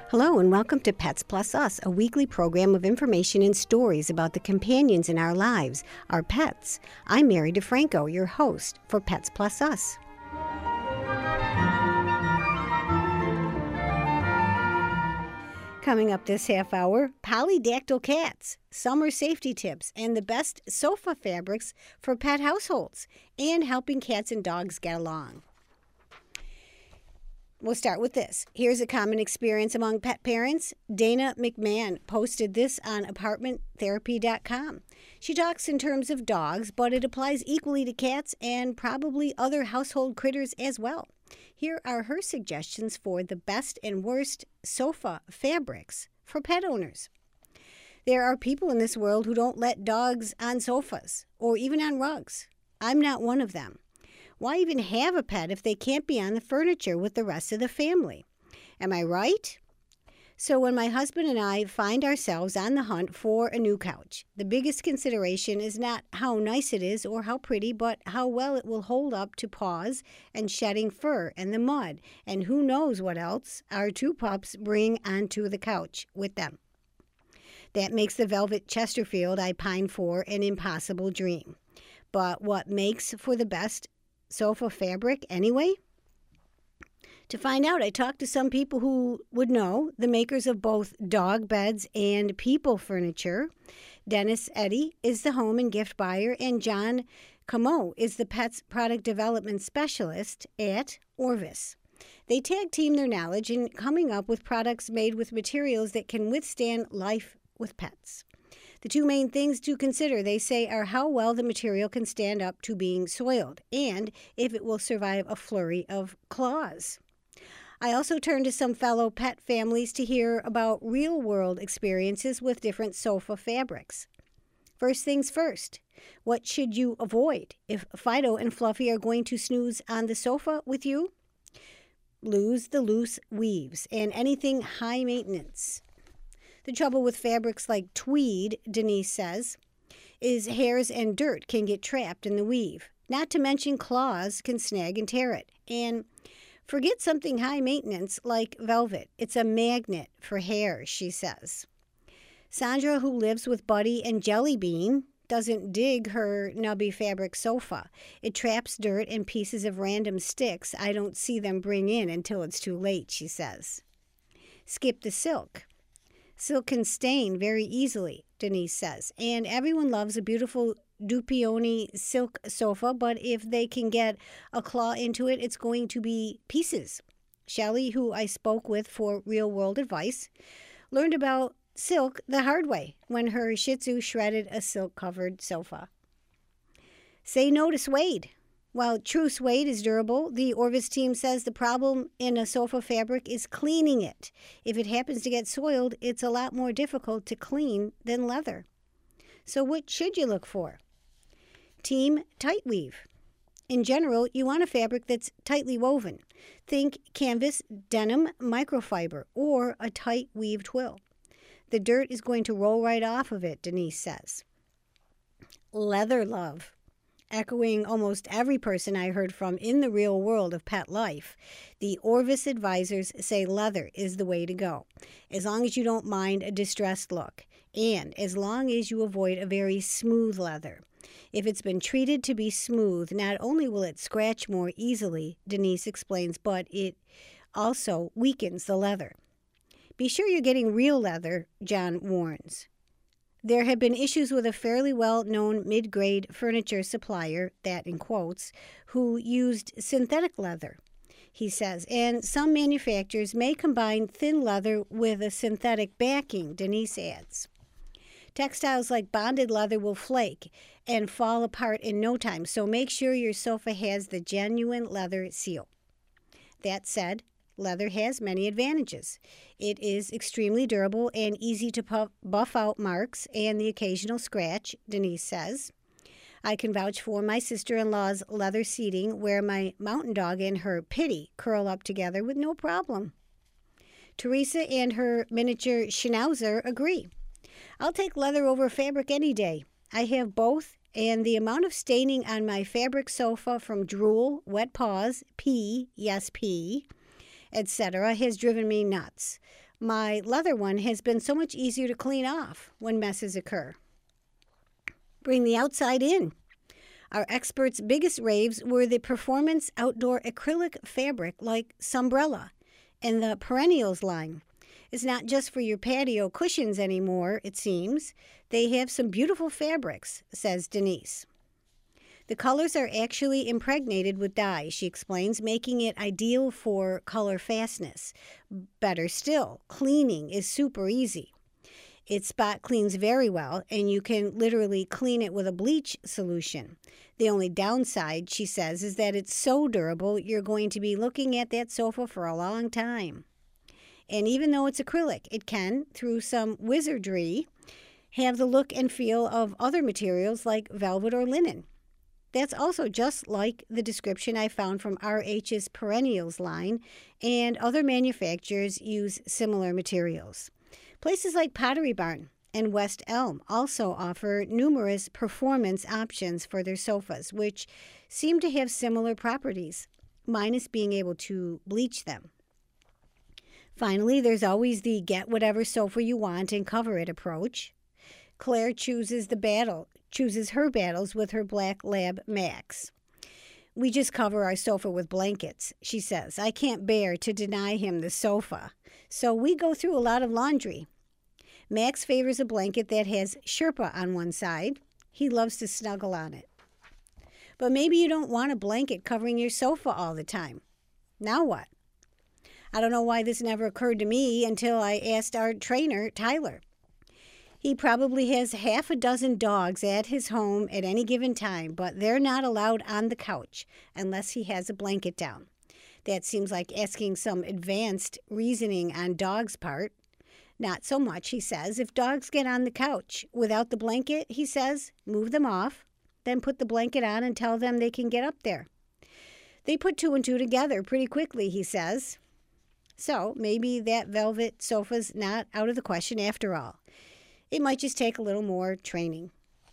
Hello and welcome to Pets Plus Us, a weekly program of information and stories about the companions in our lives, our pets. I'm Mary DeFranco, your host for Pets Plus Us. Coming up this half hour, polydactyl cats, summer safety tips, and the best sofa fabrics for pet households, and helping cats and dogs get along. We'll start with this. Here's a common experience among pet parents. Dana McMahon posted this on apartmenttherapy.com. She talks in terms of dogs, but it applies equally to cats and probably other household critters as well. Here are her suggestions for the best and worst sofa fabrics for pet owners. There are people in this world who don't let dogs on sofas or even on rugs. I'm not one of them. Why even have a pet if they can't be on the furniture with the rest of the family? Am I right? So when my husband and I find ourselves on the hunt for a new couch, the biggest consideration is not how nice it is or how pretty, but how well it will hold up to paws and shedding fur and the mud, and who knows what else our two pups bring onto the couch with them. That makes the velvet Chesterfield I pine for an impossible dream. But what makes for the best sofa fabric anyway? To find out, I talked to some people who would know, the makers of both dog beds and people furniture. Dennis Eddy is the home and gift buyer, and John Camo is the pets product development specialist at Orvis. They tag team their knowledge in coming up with products made with materials that can withstand life with pets. The two main things to consider, they say, are how well the material can stand up to being soiled and if it will survive a flurry of claws. I also turned to some fellow pet families to hear about real-world experiences with different sofa fabrics. First things first, what should you avoid if Fido and Fluffy are going to snooze on the sofa with you? Lose the loose weaves and anything high maintenance. The trouble with fabrics like tweed, Denise says, is hairs and dirt can get trapped in the weave. Not to mention claws can snag and tear it. And forget something high maintenance like velvet. It's a magnet for hair, she says. Sandra, who lives with Buddy and Jelly Bean, doesn't dig her nubby fabric sofa. It traps dirt and pieces of random sticks I don't see them bring in until it's too late, she says. Skip the silk. Silk can stain very easily, Denise says, and everyone loves a beautiful Dupioni silk sofa, but if they can get a claw into it, it's going to be pieces. Shelley, who I spoke with for real-world advice, learned about silk the hard way when her Shih Tzu shredded a silk-covered sofa. Say no to suede. While true suede is durable, the Orvis team says the problem in a sofa fabric is cleaning it. If it happens to get soiled, it's a lot more difficult to clean than leather. So what should you look for? Team tight weave. In general, you want a fabric that's tightly woven. Think canvas, denim, microfiber, or a tight weave twill. The dirt is going to roll right off of it, Denise says. Leather love. Echoing almost every person I heard from in the real world of pet life, the Orvis advisors say leather is the way to go, as long as you don't mind a distressed look, and as long as you avoid a very smooth leather. If it's been treated to be smooth, not only will it scratch more easily, Denise explains, but it also weakens the leather. Be sure you're getting real leather, John warns. There have been issues with a fairly well-known mid-grade furniture supplier, that in quotes, who used synthetic leather, he says, and some manufacturers may combine thin leather with a synthetic backing, Denise adds. Textiles like bonded leather will flake and fall apart in no time, so make sure your sofa has the genuine leather seal. That said, leather has many advantages. It is extremely durable and easy to buff out marks and the occasional scratch, Denise says. I can vouch for my sister-in-law's leather seating where my mountain dog and her Pitty curl up together with no problem. Teresa and her miniature Schnauzer agree. I'll take leather over fabric any day. I have both, and the amount of staining on my fabric sofa from drool, wet paws, pee, yes pee, etc. has driven me nuts. My leather one has been so much easier to clean off when messes occur. Bring the outside in. Our experts' biggest raves were the performance outdoor acrylic fabric like Sunbrella and the Perennials line. It's not just for your patio cushions anymore, it seems. They have some beautiful fabrics, says Denise. The colors are actually impregnated with dye, she explains, making it ideal for color fastness. Better still, cleaning is super easy. It spot cleans very well, and you can literally clean it with a bleach solution. The only downside, she says, is that it's so durable you're going to be looking at that sofa for a long time. And even though it's acrylic, it can, through some wizardry, have the look and feel of other materials like velvet or linen. That's also just like the description I found from RH's Perennials line, and other manufacturers use similar materials. Places like Pottery Barn and West Elm also offer numerous performance options for their sofas, which seem to have similar properties, minus being able to bleach them. Finally, there's always the get whatever sofa you want and cover it approach. Claire chooses her battles with her Black Lab Max. We just cover our sofa with blankets, she says. I can't bear to deny him the sofa, so we go through a lot of laundry. Max favors a blanket that has Sherpa on one side. He loves to snuggle on it. But maybe you don't want a blanket covering your sofa all the time. Now what? I don't know why this never occurred to me until I asked our trainer, Tyler. He probably has half a dozen dogs at his home at any given time, but they're not allowed on the couch unless he has a blanket down. That seems like asking some advanced reasoning on dogs' part. Not so much, he says. If dogs get on the couch without the blanket, he says, move them off, then put the blanket on and tell them they can get up there. They put two and two together pretty quickly, he says. So maybe that velvet sofa's not out of the question after all. It might just take a little more training.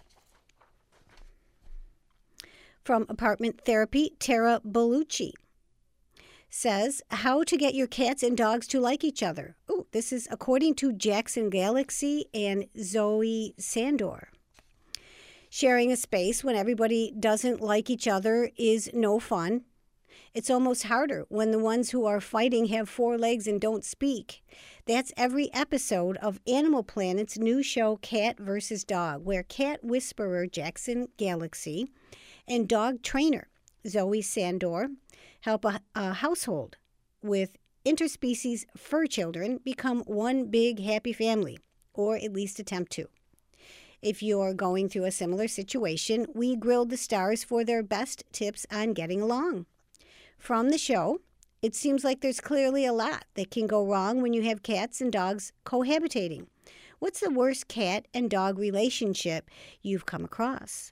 From Apartment Therapy, Tara Bellucci says, how to get your cats and dogs to like each other. Ooh, this is according to Jackson Galaxy and Zoe Sandor. Sharing a space when everybody doesn't like each other is no fun. It's almost harder when the ones who are fighting have four legs and don't speak. That's every episode of Animal Planet's new show Cat vs. Dog, where cat whisperer Jackson Galaxy and dog trainer Zoe Sandor help a household with interspecies fur children become one big happy family, or at least attempt to. If you're going through a similar situation, we grilled the stars for their best tips on getting along. From the show, it seems like there's clearly a lot that can go wrong when you have cats and dogs cohabitating. What's the worst cat and dog relationship you've come across?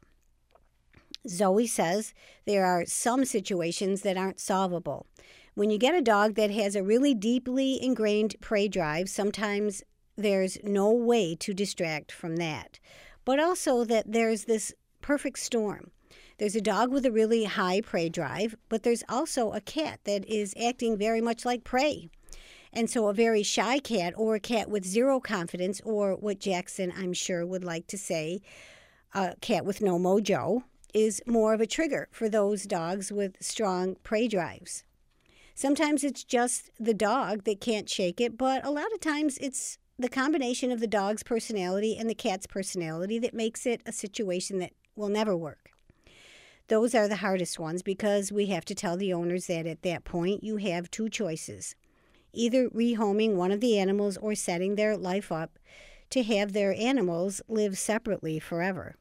Zoe says there are some situations that aren't solvable. When you get a dog that has a really deeply ingrained prey drive, sometimes there's no way to distract from that. But also that there's this perfect storm. There's a dog with a really high prey drive, but there's also a cat that is acting very much like prey. And so a very shy cat or a cat with zero confidence, or what Jackson, I'm sure, would like to say, a cat with no mojo, is more of a trigger for those dogs with strong prey drives. Sometimes it's just the dog that can't shake it, but a lot of times it's the combination of the dog's personality and the cat's personality that makes it a situation that will never work. Those are the hardest ones because we have to tell the owners that at that point you have two choices. Either rehoming one of the animals or setting their life up to have their animals live separately forever.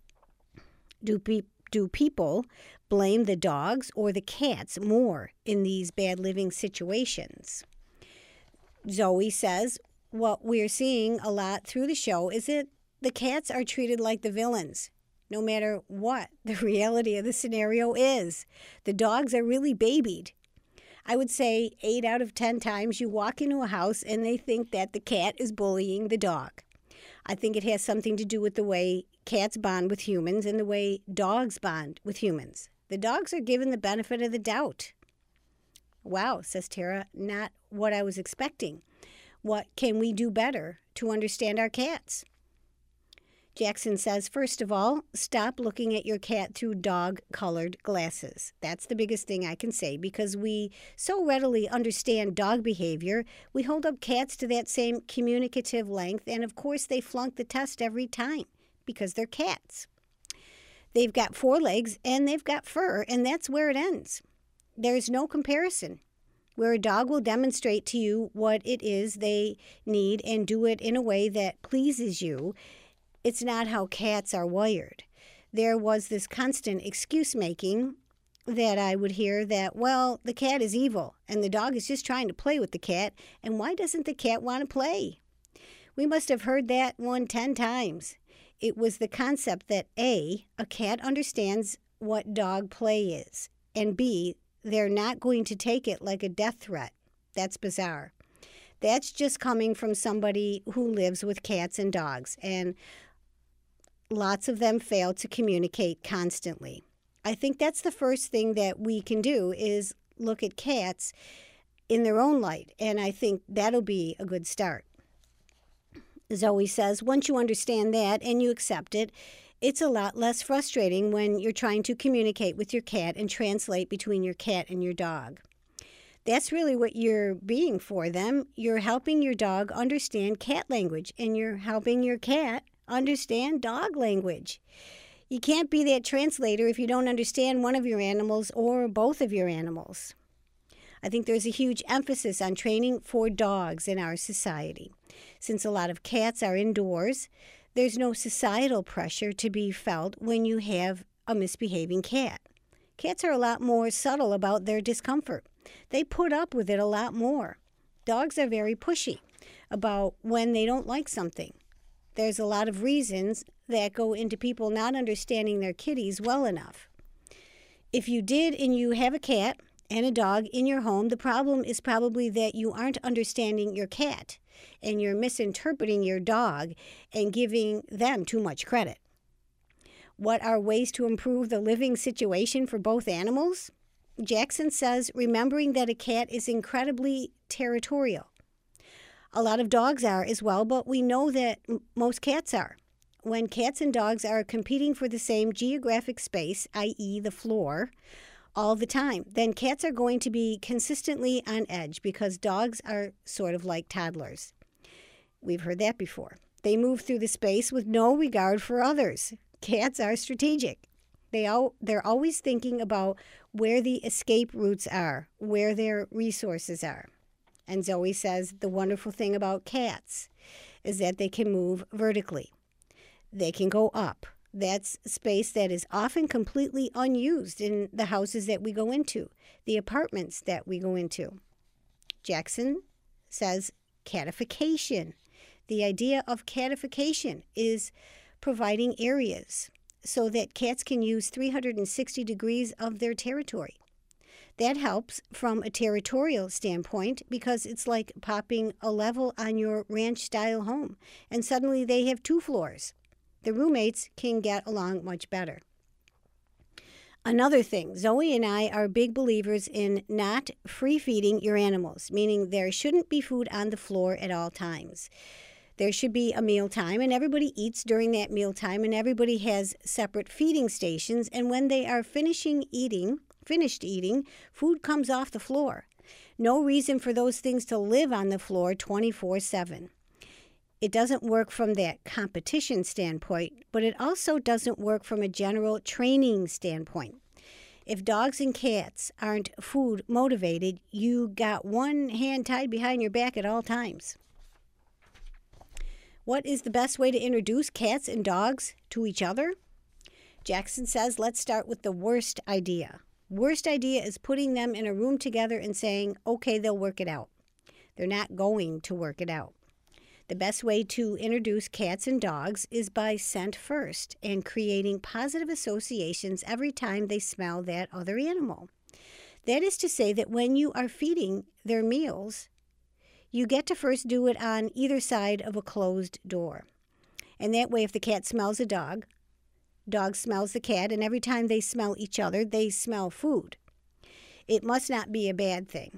Do people blame the dogs or the cats more in these bad living situations? Zoe says what we're seeing a lot through the show is that the cats are treated like the villains, no matter what the reality of the scenario is. The dogs are really babied. I would say 8 out of 10 times you walk into a house and they think that the cat is bullying the dog. I think it has something to do with the way cats bond with humans and the way dogs bond with humans. The dogs are given the benefit of the doubt. Wow, says Tara, not what I was expecting. What can we do better to understand our cats? Jackson says, first of all, stop looking at your cat through dog-colored glasses. That's the biggest thing I can say, because we so readily understand dog behavior. We hold up cats to that same communicative length, and of course they flunk the test every time because they're cats. They've got 4 legs and they've got fur, and that's where it ends. There's no comparison. Where a dog will demonstrate to you what it is they need and do it in a way that pleases you, it's not how cats are wired. There was this constant excuse making that I would hear that, well, the cat is evil and the dog is just trying to play with the cat, and why doesn't the cat want to play? We must have heard that 10 times. It was the concept that A, a cat understands what dog play is, and B, they're not going to take it like a death threat. That's bizarre. That's just coming from somebody who lives with cats and dogs, and lots of them fail to communicate constantly. I think that's the first thing that we can do is look at cats in their own light, and I think that'll be a good start. Zoe says, once you understand that and you accept it, it's a lot less frustrating when you're trying to communicate with your cat and translate between your cat and your dog. That's really what you're being for them. You're helping your dog understand cat language, and you're helping your cat understand dog language. You can't be that translator if you don't understand one of your animals or both of your animals. I think there's a huge emphasis on training for dogs in our society. Since a lot of cats are indoors, there's no societal pressure to be felt when you have a misbehaving cat. Cats are a lot more subtle about their discomfort. They put up with it a lot more. Dogs are very pushy about when they don't like something. There's a lot of reasons that go into people not understanding their kitties well enough. If you did and you have a cat and a dog in your home, the problem is probably that you aren't understanding your cat and you're misinterpreting your dog and giving them too much credit. What are ways to improve the living situation for both animals? Jackson says, remembering that a cat is incredibly territorial. A lot of dogs are as well, but we know that most cats are. When cats and dogs are competing for the same geographic space, i.e. the floor, all the time, then cats are going to be consistently on edge because dogs are sort of like toddlers. We've heard that before. They move through the space with no regard for others. Cats are strategic. They're always thinking about where the escape routes are, where their resources are. And Zoe says the wonderful thing about cats is that they can move vertically. They can go up. That's space that is often completely unused in the houses that we go into, the apartments that we go into. Jackson says catification. The idea of catification is providing areas so that cats can use 360 degrees of their territory. That helps from a territorial standpoint because it's like popping a level on your ranch-style home, and suddenly they have 2 floors. The roommates can get along much better. Another thing, Zoe and I are big believers in not free-feeding your animals, meaning there shouldn't be food on the floor at all times. There should be a meal time, and everybody eats during that meal time, and everybody has separate feeding stations, and when they are finished eating, food comes off the floor. No reason for those things to live on the floor 24/7. It doesn't work from that competition standpoint, but it also doesn't work from a general training standpoint. If dogs and cats aren't food motivated, you got one hand tied behind your back at all times. What is the best way to introduce cats and dogs to each other? Jackson says, let's start with the worst idea. Worst idea is putting them in a room together and saying, okay, they'll work it out. They're not going to work it out. The best way to introduce cats and dogs is by scent first and creating positive associations every time they smell that other animal. That is to say that when you are feeding their meals, you get to first do it on either side of a closed door. And that way, if the cat smells a dog smells the cat, and every time they smell each other, they smell food. It must not be a bad thing.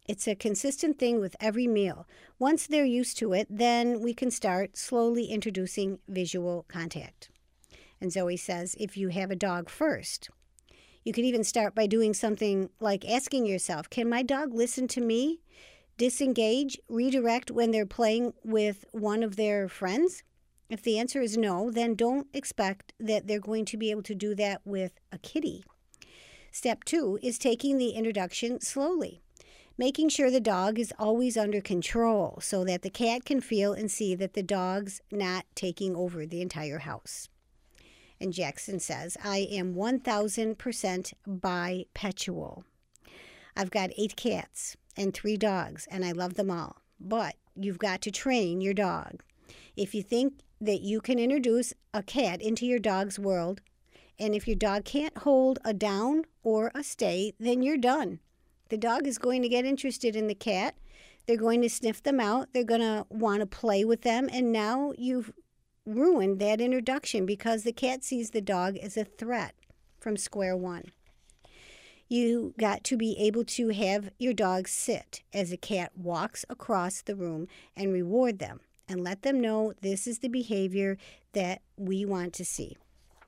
It's a consistent thing with every meal. Once they're used to it, then we can start slowly introducing visual contact. And Zoe says, if you have a dog first, you could even start by doing something like asking yourself, can my dog listen to me, disengage, redirect when they're playing with one of their friends? If the answer is no, then don't expect that they're going to be able to do that with a kitty. Step 2 is taking the introduction slowly, making sure the dog is always under control so that the cat can feel and see that the dog's not taking over the entire house. And Jackson says, I am 1,000% bipedal. I've got 8 cats and 3 dogs, and I love them all. But you've got to train your dog. If you think that you can introduce a cat into your dog's world, and if your dog can't hold a down or a stay, then you're done. The dog is going to get interested in the cat. They're going to sniff them out. They're going to want to play with them. And now you've ruined that introduction because the cat sees the dog as a threat from square one. You got to be able to have your dog sit as a cat walks across the room and reward them and let them know this is the behavior that we want to see.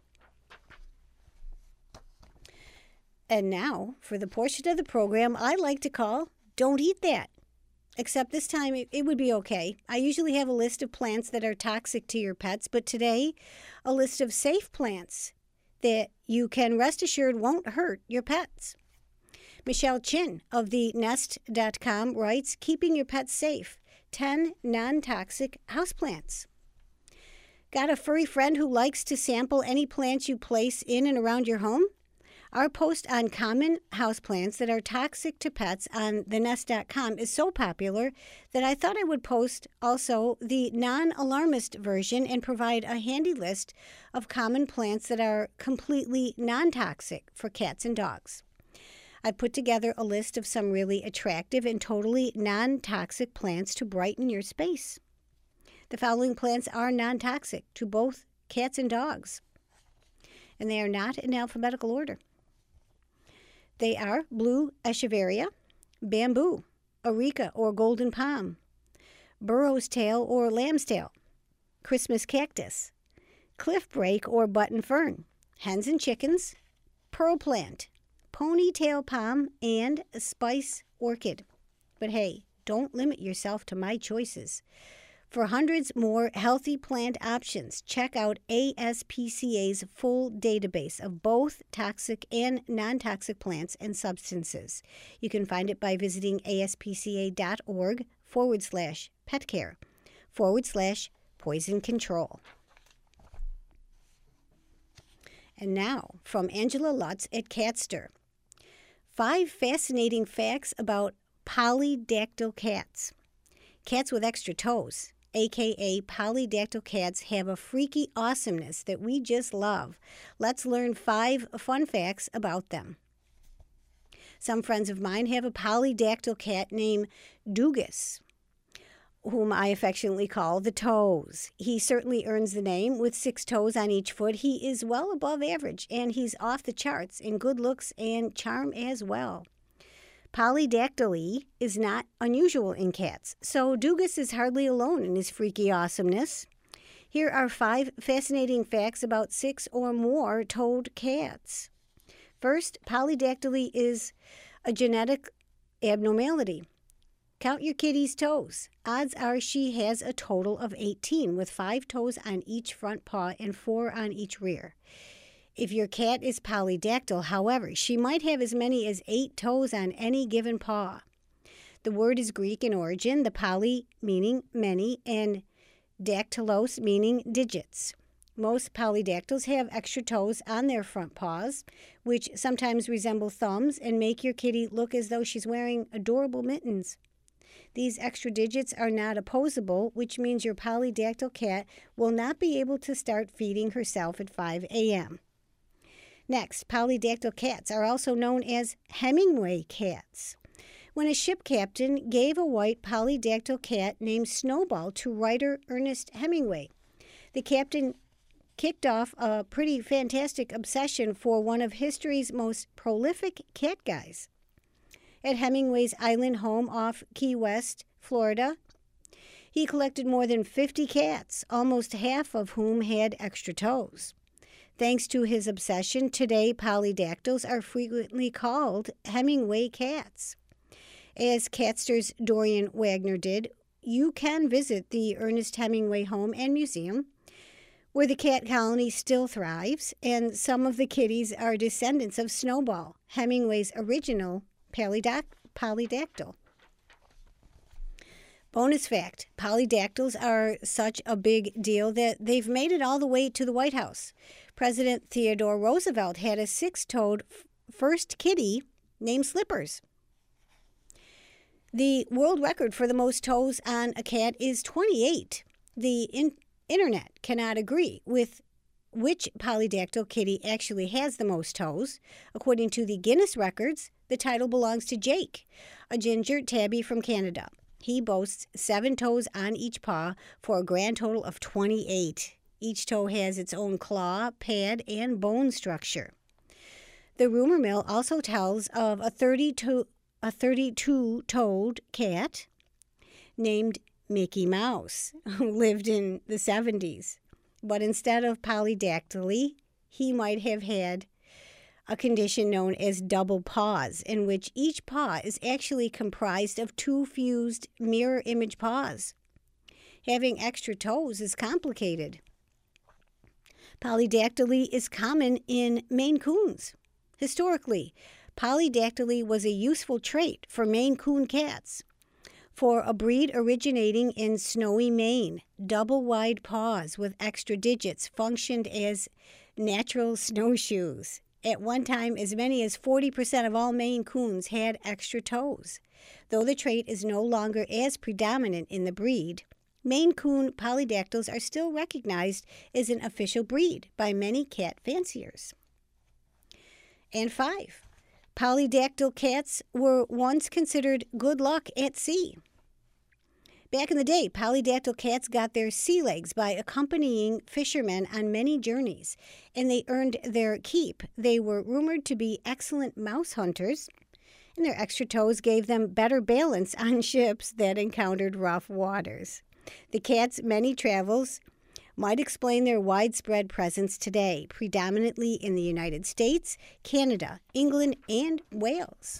And now, for the portion of the program I like to call Don't Eat That. Except this time it would be okay. I usually have a list of plants that are toxic to your pets, but today, a list of safe plants that you can rest assured won't hurt your pets. Michelle Chin of the Nest.com writes, keeping your pets safe, 10 non-toxic houseplants. Got a furry friend who likes to sample any plants you place in and around your home? Our post on common houseplants that are toxic to pets on thenest.com is so popular that I thought I would post also the non-alarmist version and provide a handy list of common plants that are completely non-toxic for cats and dogs. I put together a list of some really attractive and totally non-toxic plants to brighten your space. The following plants are non-toxic to both cats and dogs, and they are not in alphabetical order. They are blue echeveria, bamboo, areca or golden palm, burro's tail or lamb's tail, Christmas cactus, cliff break or button fern, hens and chickens, pearl plant, ponytail palm, and spice orchid. But hey, don't limit yourself to my choices. For hundreds more healthy plant options, check out ASPCA's full database of both toxic and non-toxic plants and substances. You can find it by visiting aspca.org/petcare/poison control. And now, from Angela Lutz at Catster, 5 fascinating facts about polydactyl cats. Cats with extra toes, aka polydactyl cats, have a freaky awesomeness that we just love. Let's learn 5 fun facts about them. Some friends of mine have a polydactyl cat named Dugas, whom I affectionately call the Toes. He certainly earns the name. With 6 toes on each foot, he is well above average, and he's off the charts in good looks and charm as well. Polydactyly is not unusual in cats, so Dugas is hardly alone in his freaky awesomeness. Here are 5 fascinating facts about 6 or more toed cats. First, polydactyly is a genetic abnormality. Count your kitty's toes. Odds are she has a total of 18, with 5 toes on each front paw and 4 on each rear. If your cat is polydactyl, however, she might have as many as 8 toes on any given paw. The word is Greek in origin, the poly meaning many and dactylos meaning digits. Most polydactyls have extra toes on their front paws, which sometimes resemble thumbs and make your kitty look as though she's wearing adorable mittens. These extra digits are not opposable, which means your polydactyl cat will not be able to start feeding herself at 5 a.m. Next, polydactyl cats are also known as Hemingway cats. When a ship captain gave a white polydactyl cat named Snowball to writer Ernest Hemingway, the captain kicked off a pretty fantastic obsession for one of history's most prolific cat guys. at Hemingway's island home off Key West, Florida. He collected more than 50 cats, almost half of whom had extra toes. Thanks to his obsession, today polydactyls are frequently called Hemingway cats. As Catster's Dorian Wagner did, you can visit the Ernest Hemingway Home and Museum, where the cat colony still thrives, and some of the kitties are descendants of Snowball, Hemingway's original polydactyl. Bonus fact, polydactyls are such a big deal that they've made it all the way to the White House. President Theodore Roosevelt had a six-toed first kitty named Slippers. The world record for the most toes on a cat is 28. The internet cannot agree with which polydactyl kitty actually has the most toes. According to the Guinness records, the title belongs to Jake, a ginger tabby from Canada. He boasts 7 toes on each paw for a grand total of 28. Each toe has its own claw, pad, and bone structure. The rumor mill also tells of a 32-toed cat named Mickey Mouse, who lived in the 70s. But instead of polydactyly, he might have had a condition known as double paws, in which each paw is actually comprised of 2 fused mirror image paws. Having extra toes is complicated. Polydactyly is common in Maine Coons. Historically, polydactyly was a useful trait for Maine Coon cats. For a breed originating in snowy Maine, double-wide paws with extra digits functioned as natural snowshoes. At one time, as many as 40% of all Maine Coons had extra toes. Though the trait is no longer as predominant in the breed, Maine Coon polydactyls are still recognized as an official breed by many cat fanciers. And 5. Polydactyl cats were once considered good luck at sea. Back in the day, polydactyl cats got their sea legs by accompanying fishermen on many journeys, and they earned their keep. They were rumored to be excellent mouse hunters, and their extra toes gave them better balance on ships that encountered rough waters. The cat's many travels might explain their widespread presence today, predominantly in the United States, Canada, England, and Wales.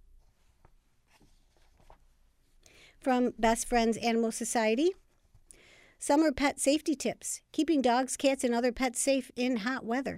From Best Friends Animal Society, summer pet safety tips, keeping dogs, cats, and other pets safe in hot weather.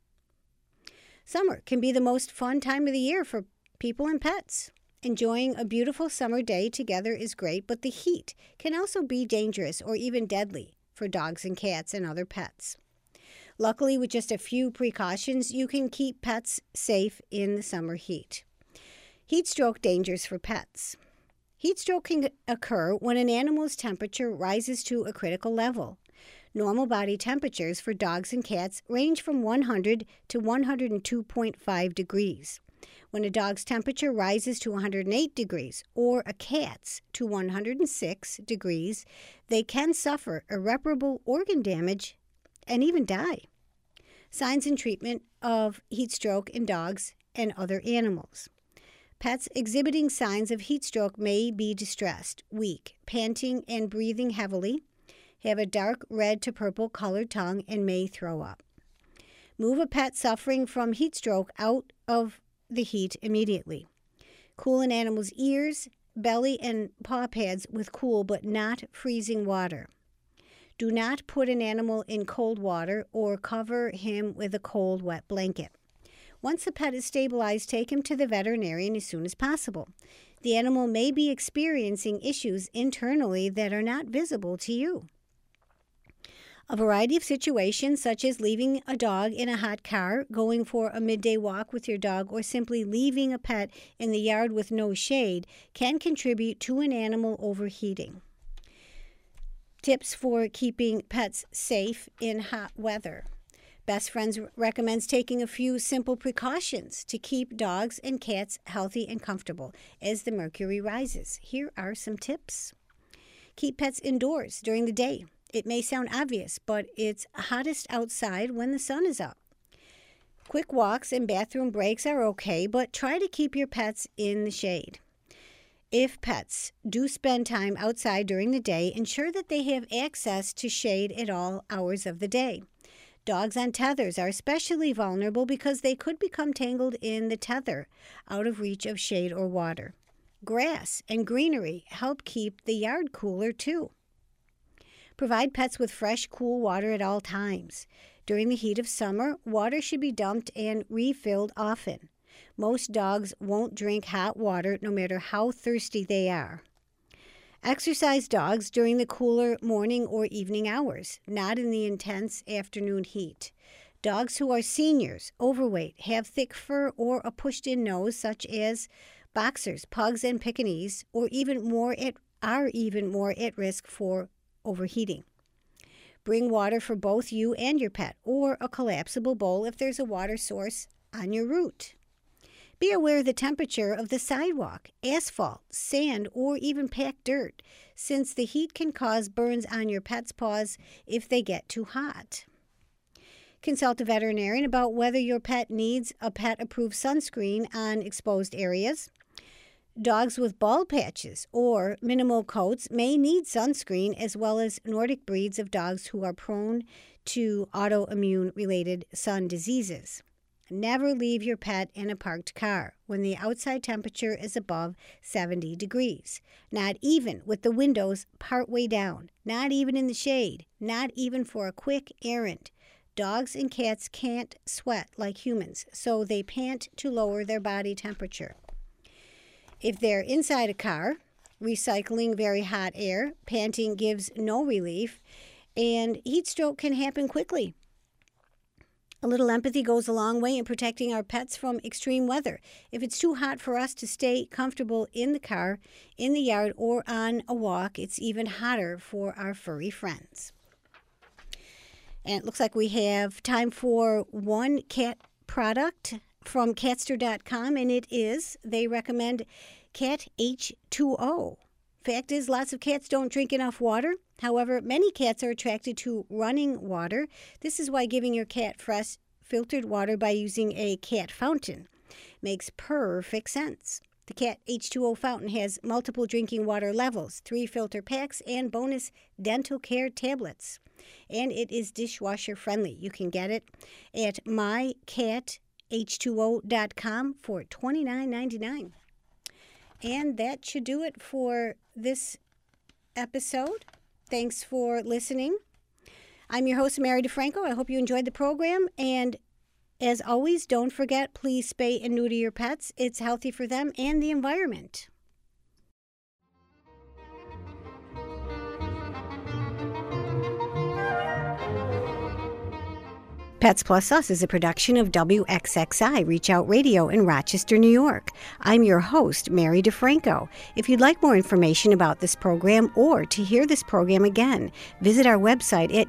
Summer can be the most fun time of the year for people and pets. Enjoying a beautiful summer day together is great, but the heat can also be dangerous or even deadly for dogs and cats and other pets. Luckily, with just a few precautions, you can keep pets safe in the summer heat. Heat stroke dangers for pets. Heat stroke can occur when an animal's temperature rises to a critical level. Normal body temperatures for dogs and cats range from 100 to 102.5 degrees. When a dog's temperature rises to 108 degrees or a cat's to 106 degrees, they can suffer irreparable organ damage and even die. Signs and treatment of heat stroke in dogs and other animals. Pets exhibiting signs of heat stroke may be distressed, weak, panting, and breathing heavily, have a dark red to purple colored tongue, and may throw up. Move a pet suffering from heat stroke out of the heat immediately. Cool an animal's ears, belly, and paw pads with cool but not freezing water. Do not put an animal in cold water or cover him with a cold, wet blanket. Once the pet is stabilized, take him to the veterinarian as soon as possible. The animal may be experiencing issues internally that are not visible to you. A variety of situations, such as leaving a dog in a hot car, going for a midday walk with your dog, or simply leaving a pet in the yard with no shade, can contribute to an animal overheating. Tips for keeping pets safe in hot weather. Best Friends recommends taking a few simple precautions to keep dogs and cats healthy and comfortable as the mercury rises. Here are some tips. Keep pets indoors during the day. It may sound obvious, but it's hottest outside when the sun is up. Quick walks and bathroom breaks are okay, but try to keep your pets in the shade. If pets do spend time outside during the day, ensure that they have access to shade at all hours of the day. Dogs on tethers are especially vulnerable because they could become tangled in the tether, out of reach of shade or water. Grass and greenery help keep the yard cooler too. Provide pets with fresh, cool water at all times. During the heat of summer, water should be dumped and refilled often. Most dogs won't drink hot water no matter how thirsty they are. Exercise dogs during the cooler morning or evening hours, not in the intense afternoon heat. Dogs who are seniors, overweight, have thick fur or a pushed-in nose, such as boxers, pugs, and Pekingese, are even more at risk for overheating. Bring water for both you and your pet, or a collapsible bowl if there's a water source on your route. Be aware of the temperature of the sidewalk, asphalt, sand, or even packed dirt, since the heat can cause burns on your pet's paws if they get too hot. Consult a veterinarian about whether your pet needs a pet-approved sunscreen on exposed areas. Dogs with bald patches or minimal coats may need sunscreen, as well as Nordic breeds of dogs who are prone to autoimmune-related sun diseases. Never leave your pet in a parked car when the outside temperature is above 70 degrees. Not even with the windows partway down. Not even in the shade. Not even for a quick errand. Dogs and cats can't sweat like humans, so they pant to lower their body temperature. If they're inside a car, recycling very hot air, panting gives no relief, and heat stroke can happen quickly. A little empathy goes a long way in protecting our pets from extreme weather. If it's too hot for us to stay comfortable in the car, in the yard, or on a walk, it's even hotter for our furry friends. And it looks like we have time for one cat product from Catster.com, and they recommend Cat H2O. Fact is, lots of cats don't drink enough water. However, many cats are attracted to running water. This is why giving your cat fresh filtered water by using a cat fountain makes perfect sense. The Cat H2O fountain has multiple drinking water levels, 3 filter packs, and bonus dental care tablets. And it is dishwasher friendly. You can get it at mycath2o.com for $29.99. And that should do it for this episode. Thanks for listening. I'm your host, Mary DeFranco. I hope you enjoyed the program. And as always, don't forget, please spay and neuter your pets. It's healthy for them and the environment. Pets Plus Us is a production of WXXI Reach Out Radio in Rochester, New York. I'm your host, Mary DeFranco. If you'd like more information about this program or to hear this program again, visit our website at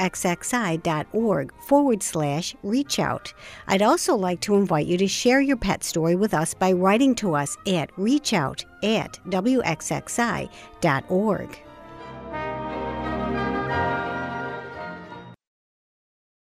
wxxi.org/reachout. I'd also like to invite you to share your pet story with us by writing to us at reachout@wxxi.org.